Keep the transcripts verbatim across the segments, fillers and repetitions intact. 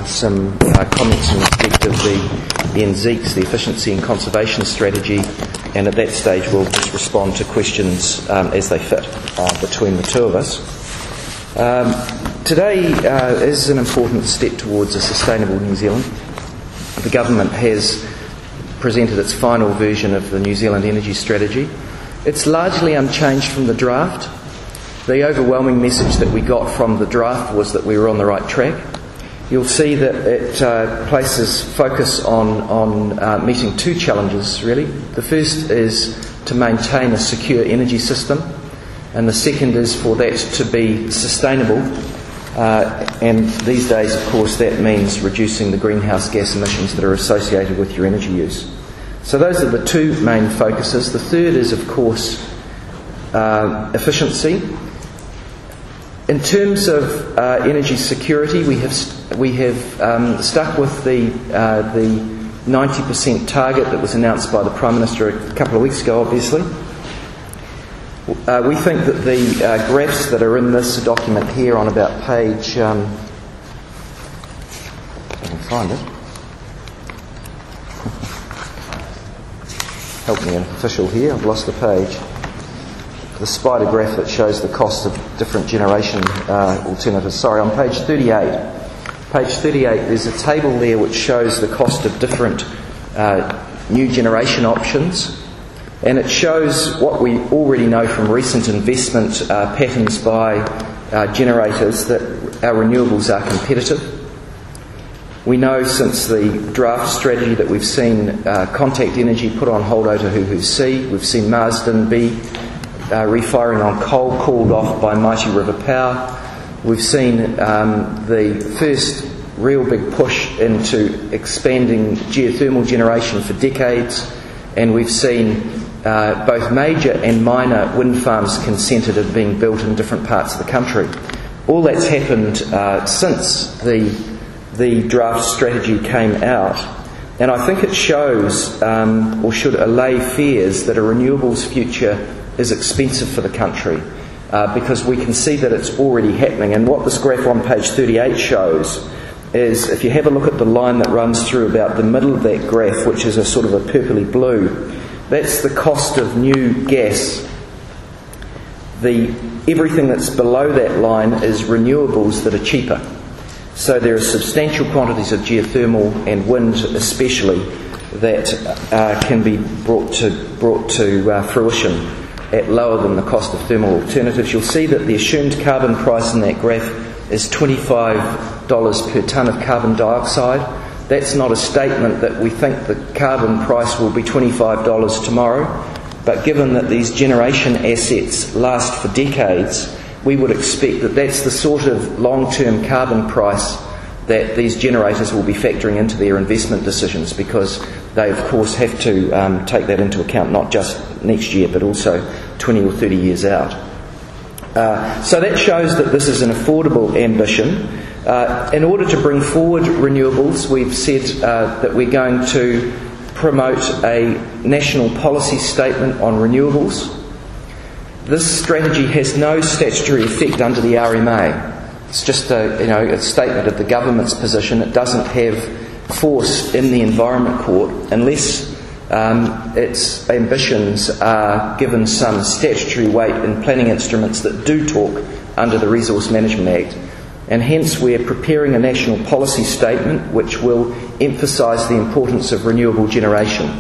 some uh, comments in respect of the, the N Z E C S, the Efficiency and Conservation Strategy, and at that stage we'll just respond to questions um, as they fit uh, between the two of us. Um, today uh, is an important step towards a sustainable New Zealand. The government has presented its final version of the New Zealand Energy Strategy. It's largely unchanged from the draft. The overwhelming message that we got from the draft was that we were on the right track. You'll see that it uh, places focus on, on uh, meeting two challenges, really. The first is to maintain a secure energy system, and the second is for that to be sustainable. Uh, and these days, of course, that means reducing the greenhouse gas emissions that are associated with your energy use. So those are the two main focuses. The third is, of course, uh, efficiency. In terms of uh, energy security, we have we have um, stuck with the uh, the ninety percent target that was announced by the Prime Minister a couple of weeks ago. Obviously, uh, we think that the uh, graphs that are in this document here on about page, um, if I can find it, help me, an official here. I've lost the page. The spider graph that shows the cost of different generation uh, alternatives. Sorry, on page thirty-eight. Page thirty-eight, there's a table there which shows the cost of different uh, new generation options. And it shows what we already know from recent investment uh, patterns by uh, generators, that our renewables are competitive. We know since the draft strategy that we've seen uh, Contact Energy put on hold Otahuhu C. We've seen Marsden B. Uh, refiring on coal called off by Mighty River Power. We've seen um, the first real big push into expanding geothermal generation for decades, and we've seen uh, both major and minor wind farms consented of being built in different parts of the country. All that's happened uh, since the the draft strategy came out, and I think it shows, um, or should allay fears, that a renewables future is expensive for the country, uh, because we can see that it's already happening. And what this graph on page thirty-eight shows is, if you have a look at the line that runs through about the middle of that graph, which is a sort of a purpley blue, that's the cost of new gas. The everything that's below that line is renewables that are cheaper. So there are substantial quantities of geothermal and wind especially that uh, can be brought to, brought to uh, fruition at lower than the cost of thermal alternatives. You'll see that the assumed carbon price in that graph is twenty-five dollars per tonne of carbon dioxide. That's not a statement that we think the carbon price will be twenty-five dollars tomorrow, but given that these generation assets last for decades, we would expect that that's the sort of long-term carbon price that these generators will be factoring into their investment decisions, because they of course have to um, take that into account, not just next year but also twenty or thirty years out. Uh, so that shows that this is an affordable ambition. Uh, in order to bring forward renewables, we've said uh, that we're going to promote a national policy statement on renewables. This strategy has no statutory effect under the R M A. It's just a, you know, a statement of the government's position. It doesn't have force in the Environment Court unless um, its ambitions are given some statutory weight in planning instruments that do talk under the Resource Management Act. And hence we're preparing a national policy statement which will emphasise the importance of renewable generation.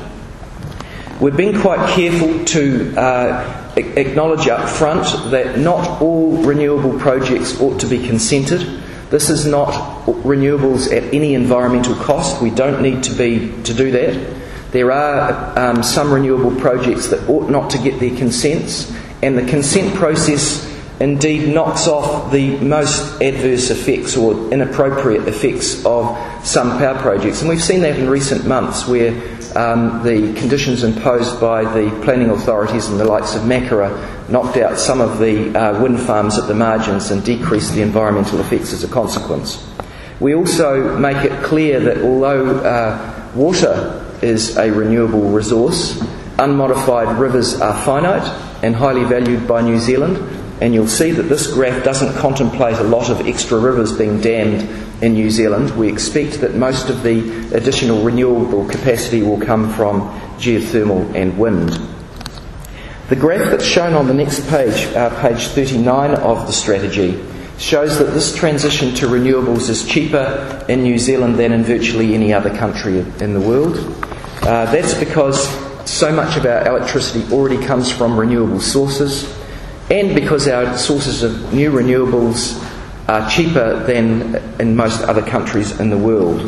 We've been quite careful to uh, acknowledge up front that not all renewable projects ought to be consented. This is not renewables at any environmental cost. We don't need to be to do that. There are um, some renewable projects that ought not to get their consents, and the consent process indeed knocks off the most adverse effects or inappropriate effects of some power projects. And we've seen that in recent months, where um, the conditions imposed by the planning authorities and the likes of Makara knocked out some of the uh, wind farms at the margins and decreased the environmental effects as a consequence. We also make it clear that although uh, water is a renewable resource, unmodified rivers are finite and highly valued by New Zealand. And you'll see that this graph doesn't contemplate a lot of extra rivers being dammed in New Zealand. We expect that most of the additional renewable capacity will come from geothermal and wind. The graph that's shown on the next page, uh, page thirty-nine of the strategy, shows that this transition to renewables is cheaper in New Zealand than in virtually any other country in the world. Uh, that's because so much of our electricity already comes from renewable sources, and because our sources of new renewables are cheaper than in most other countries in the world.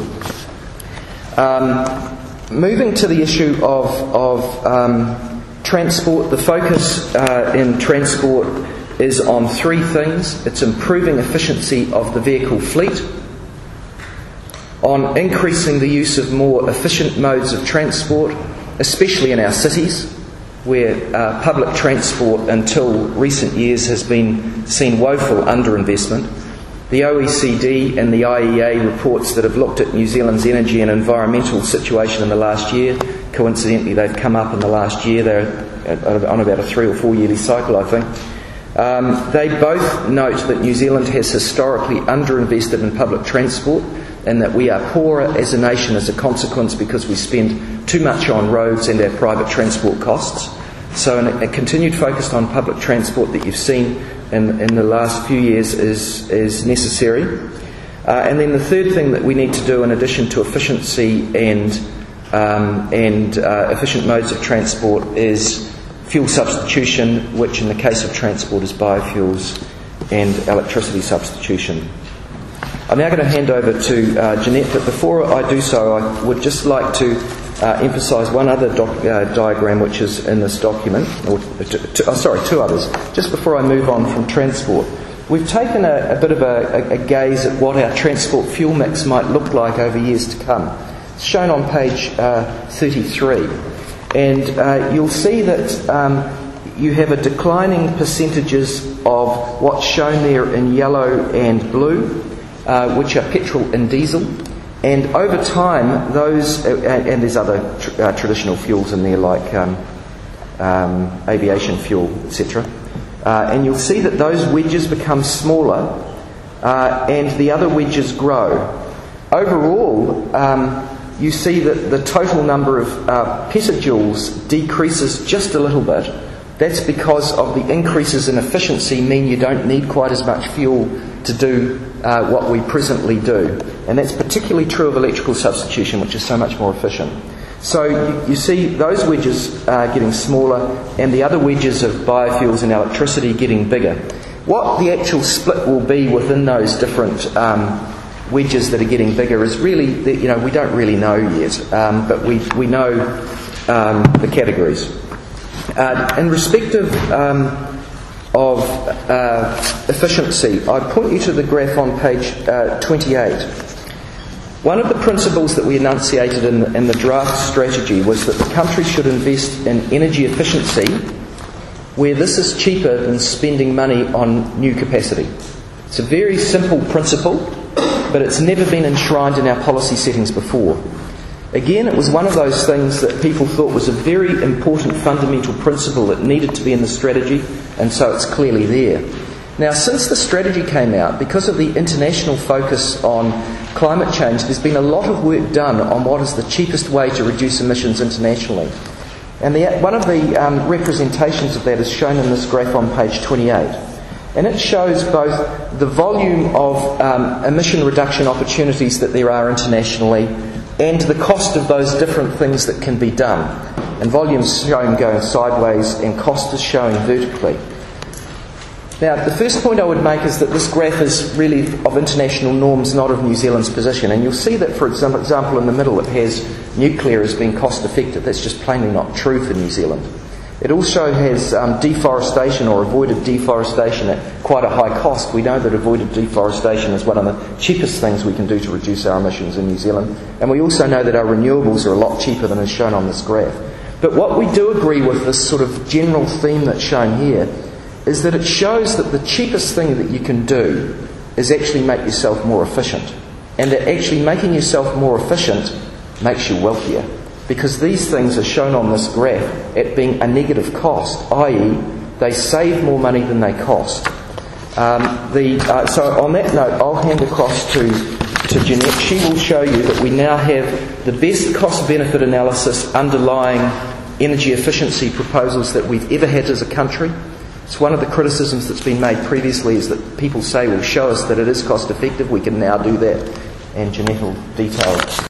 Um, moving to the issue of, of um, transport, the focus uh, in transport is on three things. It's improving efficiency of the vehicle fleet, on increasing the use of more efficient modes of transport, especially in our cities, where uh, public transport until recent years has been seen woeful underinvestment. The O E C D and the I E A reports that have looked at New Zealand's energy and environmental situation in the last year, coincidentally they've come up in the last year, they're on about a three or four yearly cycle I think, um, they both note that New Zealand has historically underinvested in public transport and that we are poorer as a nation as a consequence because we spend too much on roads and our private transport costs. So a continued focus on public transport that you've seen in, in the last few years is, is necessary. Uh, and then the third thing that we need to do in addition to efficiency and, um, and uh, efficient modes of transport is fuel substitution, which in the case of transport is biofuels and electricity substitution. I'm now going to hand over to uh, Jeanette, but before I do so I would just like to Uh, emphasise one other doc, uh, diagram which is in this document, or t- t- oh, sorry, two others. Just before I move on from transport, we've taken a, a bit of a, a, a gaze at what our transport fuel mix might look like over years to come. It's shown on page uh, thirty-three, and uh, you'll see that um, you have a declining percentages of what's shown there in yellow and blue, uh, which are petrol and diesel. And over time, those, uh, and, and there's other tr- uh, traditional fuels in there like um, um, aviation fuel, et cetera. Uh, and you'll see that those wedges become smaller uh, and the other wedges grow. Overall, um, you see that the total number of uh, petajoules decreases just a little bit. That's because of the increases in efficiency mean you don't need quite as much fuel to do uh, what we presently do. And that's particularly true of electrical substitution, which is so much more efficient. So you, you see those wedges uh, getting smaller and the other wedges of biofuels and electricity getting bigger. What the actual split will be within those different um, wedges that are getting bigger is really, the, you know, we don't really know yet, um, but we, we know um, the categories. Uh, in respect of, um, of uh, efficiency, I point you to the graph on page uh, twenty-eight. One of the principles that we enunciated in the, in the draft strategy was that the country should invest in energy efficiency where this is cheaper than spending money on new capacity. It's a very simple principle, but it's never been enshrined in our policy settings before. Again, it was one of those things that people thought was a very important fundamental principle that needed to be in the strategy, and so it's clearly there. Now, since the strategy came out, because of the international focus on climate change, there's been a lot of work done on what is the cheapest way to reduce emissions internationally. And the, one of the um, representations of that is shown in this graph on page twenty-eight. And it shows both the volume of um, emission reduction opportunities that there are internationally and the cost of those different things that can be done. And volume's shown going sideways and cost is showing vertically. Now, the first point I would make is that this graph is really of international norms, not of New Zealand's position. And you'll see that, for example, in the middle it has nuclear as being cost effective. That's just plainly not true for New Zealand. It also has um, deforestation or avoided deforestation at quite a high cost. We know that avoided deforestation is one of the cheapest things we can do to reduce our emissions in New Zealand. And we also know that our renewables are a lot cheaper than is shown on this graph. But what we do agree with, this sort of general theme that's shown here, is that it shows that the cheapest thing that you can do is actually make yourself more efficient. And that actually making yourself more efficient makes you wealthier. Because these things are shown on this graph at being a negative cost, that is they save more money than they cost. Um, the, uh, so on that note, I'll hand across to to Jeanette. She will show you that we now have the best cost-benefit analysis underlying energy efficiency proposals that we've ever had as a country. It's one of the criticisms that's been made previously is that people say, well, show us that it is cost-effective. We can now do that. And Jeanette will detail